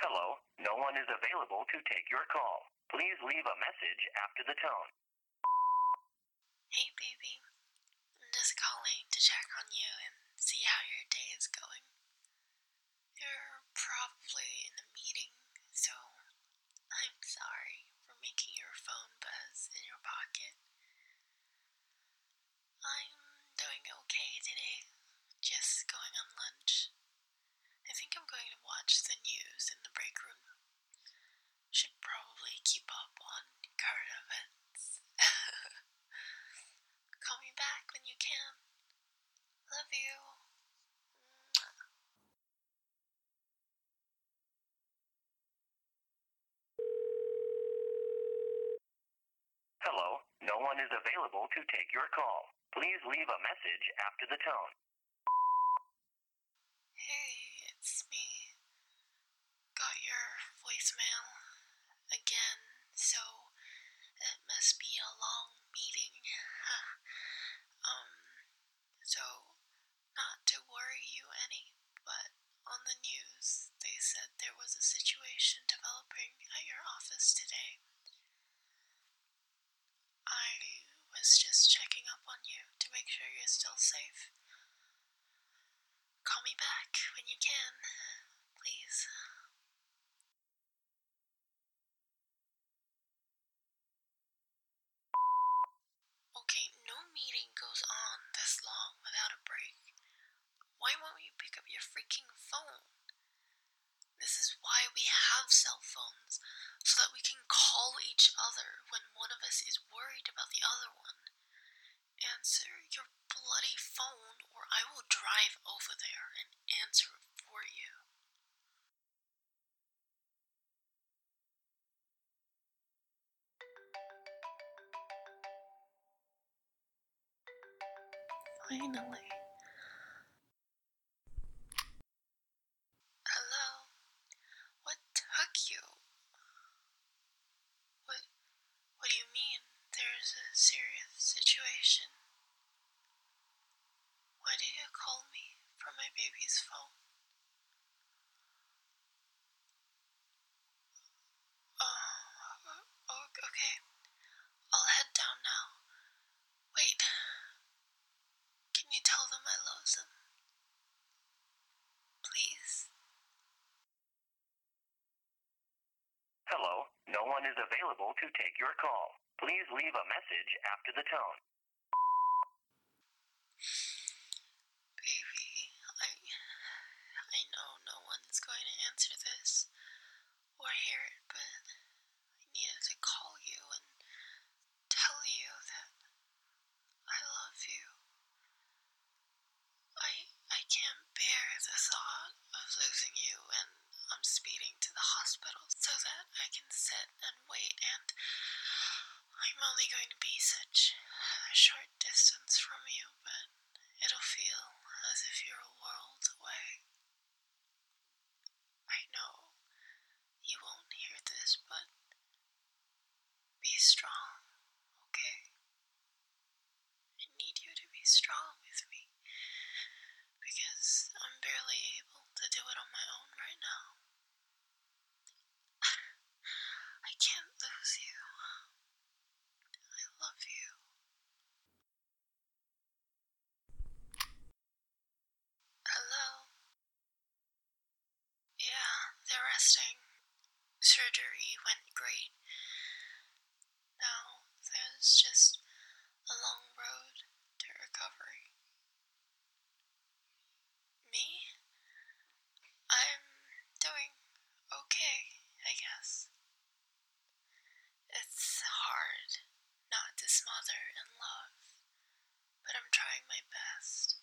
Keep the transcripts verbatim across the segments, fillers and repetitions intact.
Hello, no one is available to take your call. Please leave a message after the tone. Hey baby, I'm just calling to check on you and see how your day is going. You're probably in a meeting, so I'm sorry for making your phone buzz in your pocket. I'm doing okay today, just going on lunch. I think I'm going to watch the news in the break room. Should probably keep up on current events. Call me back when you can. Love you. Mwah. Hello, no one is available to take your call. Please leave a message after the tone. Hey, it's me. Got your voicemail again, so it must be a long meeting. um, so not to worry you any, but on the news they said there was a situation developing at your office today. I was just checking up on you to make sure you're still safe. Call me back when you can, please. Okay, no meeting goes on this long without a break. Why won't you pick up your freaking phone? This is why we have cell phones, so that we can call each other when one of us is worried about the other one. Answer your bloody phone, or I will drive over there and answer it for you. Finally. Hello? What took you? What, what do you mean there's a serious situation? Why did you call me from my baby's phone? Oh, oh, okay. I'll head down now. Wait. Can you tell them I love them? Please. Hello, no one is available to take your call. Please leave a message after the tone. Baby, I I know no one's going to answer this or hear it, but I needed to call you and tell you that I love you. I I can't bear the thought of losing you, and I'm speeding to the hospital so that I can sit and wait, and I'm only going to be such a short distance from you, but it'll feel as if you're a world away. I know you won't hear this, but be strong, okay? I need you to be strong with me, because I'm barely able to do it on my own right now. I can't lose you. I love you. Hello? Yeah, they're resting. Surgery went great. Now there's just a long road to recovery. Me? I'm doing okay, I guess. It's hard not to smother in love, but I'm trying my best.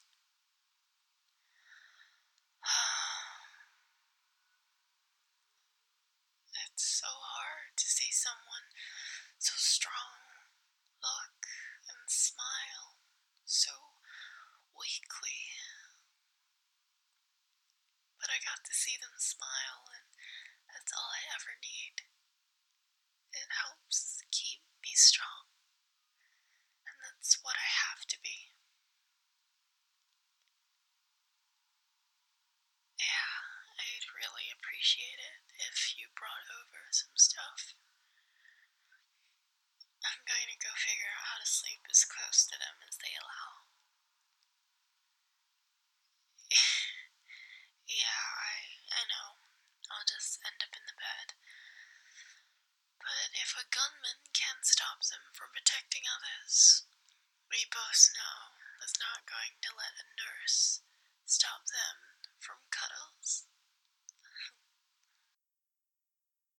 It's so hard to see someone so strong look and smile so weakly. But I got to see them smile, and that's all I ever need. It helps keep me strong, and that's what I have to be. Yeah, I'd really appreciate it if some stuff. I'm going to go figure out how to sleep as close to them as they allow. Yeah, I, I know. I'll just end up in the bed. But if a gunman can't stop them from protecting others, we both know that's not going to let a nurse stop them from cuddles.